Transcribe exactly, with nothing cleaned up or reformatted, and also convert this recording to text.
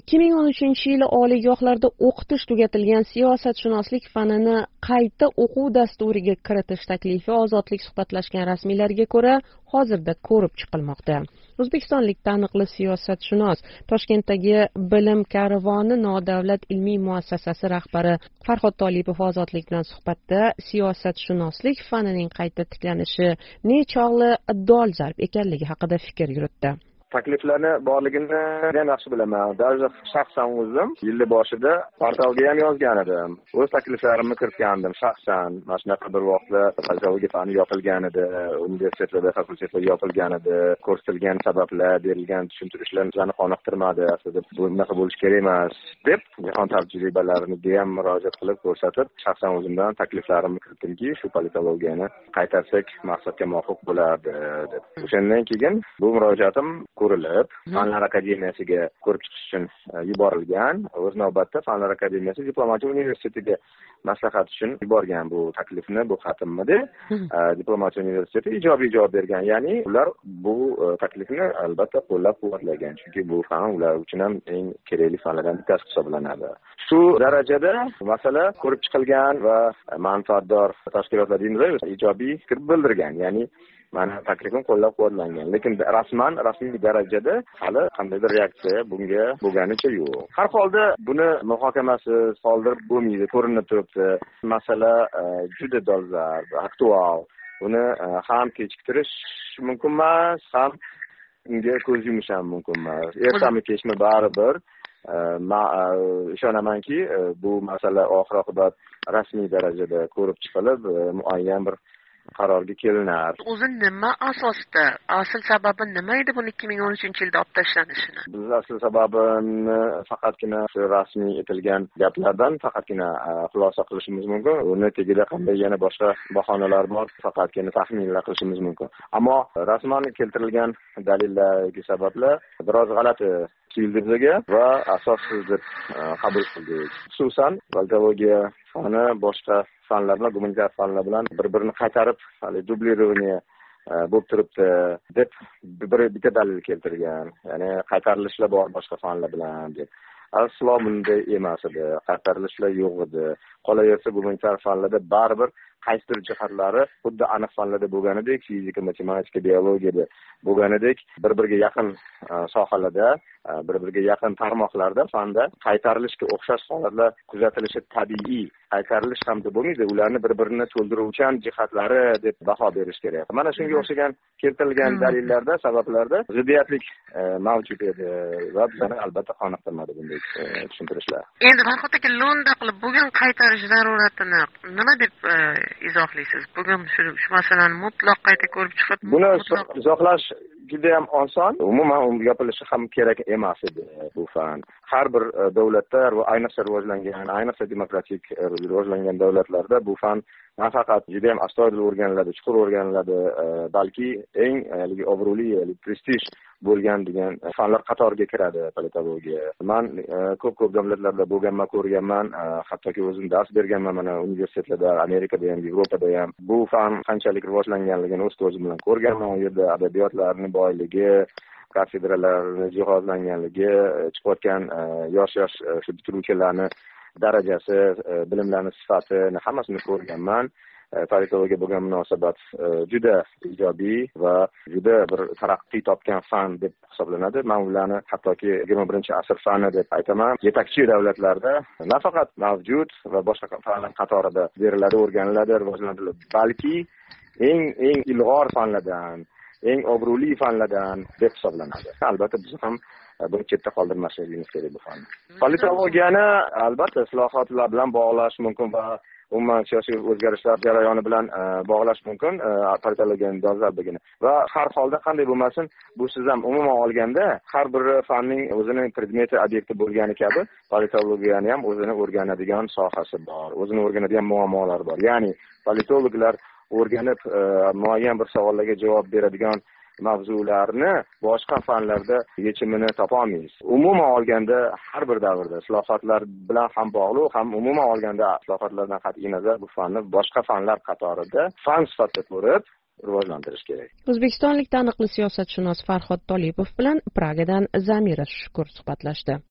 ikki ming o'n uchinchi yili oliygohlarda o'qitish tugatilgan siyosatshunoslik fanini qayta o'quv dasturiga kiritish taklifi Ozodlik suhbatlashgan rasmiylarga ko'ra hozirda ko'rib chiqilmoqda. O'zbekistonlik taniqli siyosatshunos, Toshkentdagi Bilim karvoni nodavlat ilmiy muassasasi rahbari Farhod Tolipov Ozodlik bilan suhbatda siyosatshunoslik fanining qayta tiklanishi nechog'li dolzarb ekanligi haqida fikr yuritdi. Takliflarni borligini ham yaxshi bilaman. Daryo shaxsan o'zim yil boshida portalga ham yozgan edim. O'z takliflarimni kiritgandim shaxsan. Mana shunaqa bir vaqtda pedagogika fani yopilgan edi, universitetlarda, fakultetlarda yopilgan edi. Ko'rsatilgan sabablar, berilgan tushuntirishlar bizani qoniqtirmadi. Aslida bu bunaqa bo'lishi kerak emas deb jahon tajribalarini ham murojaat qilib ko'rsatib, shaxsan o'zimdan takliflarimni kiritdimki, shu politologiyani qaytarsak maqsadga muvofiq bo'lardi deb. O'shandan keyin bu murojaatim ko'rilib, Fanlar akademiyasiga ko'rib chiqish uchun yuborilgan. O'z navbatda Fanlar akademiyasi Diplomatiya universitetiga maslahat uchun yuborgan bu taklifni, bu xatimni. Diplomatiya universiteti ijobiy javob bergan. Ya'ni ular bu taklifni albatta qo'llab-quvvatlagan, chunki bu fan ular uchun ham eng kerakli fanlardan bittasi hisoblanadi. Shu darajada masala ko'rib chiqilgan va manfaatdor tashkilotlar deymiz, ijobiy fikr bildirgan. Ya'ni mana taklifim qo'llab-quvvatlangan, lekin rasman rasmiy darajada hali qandaydir reaksiya bunga bo'lganicha yo'q. Har holda buni muhokamasiz qoldirib bo'lmaydi, ko'rinib turibdi. Masala juda dolzarb, aktual. Uni ham kechiktirish mumkin emas, ham unga ko'z yumish ham mumkin emas. Ertami kechmi baribir ishonamanki, bu masala oxir-oqibat rasmiy darajada ko'rib chiqilib, muayyan bir qarorga kelinar. O'zi nima asosda, asl sababi nima edi buni ikki ming o'n uchinchi yilda olib tashlanishini? Biz asl sababini faqatgina rasmiy etilgan gaplardan faqatgina xulosa qilishimiz mumkin. Uni tagida qanday yana boshqa bahonalar bor, faqatgina taxminlar qilishimiz mumkin. Ammo rasman keltirilgan dalillarga sabablar biroz g'alati tuyuldi bizga va asossiz deb qabul qildik. Xususan, politologiya fani boshqa fanlar bilan, gumanitar fanlar bilan bir-birini qaytarib, hali dublирование bo'lib turibdi deb bir bitta dalil keltirgan. Ya'ni qaytarilishlar bor boshqa fanlar bilan deb. Aslo bunday emas edi. Qaytarilishlar yo'q edi. Qolaversa gumanitar fanlarda baribir qaysidir jihatlari xuddi aniq fanlarda bo'lganidek, fizika, matematika, biologiyada bo'lganidek, bir-biriga yaqin sohalarda, bir-biriga yaqin tarmoqlarda fanda qaytarilishga o'xshash holatlar kuzatilishi tabiiy. Qaytarilish ham deb bo'lmaydi, ularni bir-birini to'ldiruvchan jihatlari deb baho berish kerak. Mana shunga o'xshagan keltirilgan dalillarda, sabablarda ziddiyatlik mavjud edi va bizani albatta qoniqtirmadi bunday tushuntirishlar. Endi Farhod aka, lo'nda qilib bugun qaytarish zaruratini nima deb izohlaysiz? Bugun shu masalani mutlaq qayta ko'rib chiqib, buni izohlash juda ham oson. Umuman yopilishi ham kerak emas edi bu fan. Har bir davlatda va ayniqsa rivojlangan, ayniqsa demokratik rivojlangan davlatlarda bu fan nafaqat juda ham astoydil o'rganiladi, chuqur o'rganiladi, balki eng obro'li, prestij bo'lgan degan fanlar qatoriga kiradi politologiya. Men ko'p-ko'p davlatlarda bo'lganman, ko'rganman, hattoki o'zim dars berganman mana universitetlarda, Amerikada ham, Yevropada ham. Bu fan qanchalik rivojlanganligini o'z ko'zim bilan ko'rganman. U yerda adabiyotlarning boyligi, kafedralarning jihozlanganligi, chiqayotgan yosh-yosh shu bitiruvchilarning darajasi, bilimlarning sifatini hammasini ko'rganman. Politologiya bo'lgan munosabat juda ijobiy va juda bir taraqqiy topgan fan deb hisoblanadi. Men ularni hattoki yigirma birinchi asr fani deb aytaman. Yetakchi davlatlarda nafaqat mavjud va boshqa fanlar qatorida beriladi, o'rganiladi, rivojlanadi, balki eng eng ilg'or fanlardan, eng obro'li fanlardan deb hisoblanadi. Albatta biz ham buni chetda qoldirmasligimiz kerak bu fanni. Politologiyani albatta islohotlar bilan bog'lash mumkin va umuman siyosiy o'zgarishlar jarayoni bilan bog'lash mumkin politologiyaning dolzarbligini. Va har holda qanday bo'lmasin, bu siz ham umuman olganda har bir fanning o'zining predmeti, obyekti bo'lgani kabi politologiyani ham o'zini o'rganadigan sohasi bor, o'zini o'rganadigan muammolari bor. Ya'ni politologlar o'rganib muayyan bir savollarga javob beradigan mavzularni boshqa fanlarda yechimini topolmaysiz. Umuman olganda har bir davrda islohotlar bilan ham bog'liq, ham umuman olganda islohotlardan qat'iy nazar bu fanni boshqa fanlar qatorida fan sifatida ko'rib rivojlantirish kerak. O'zbekistonlik taniqli siyosatshunos Farhod Tolipov bilan Pragadan Zamira Shukur suhbatlashdi.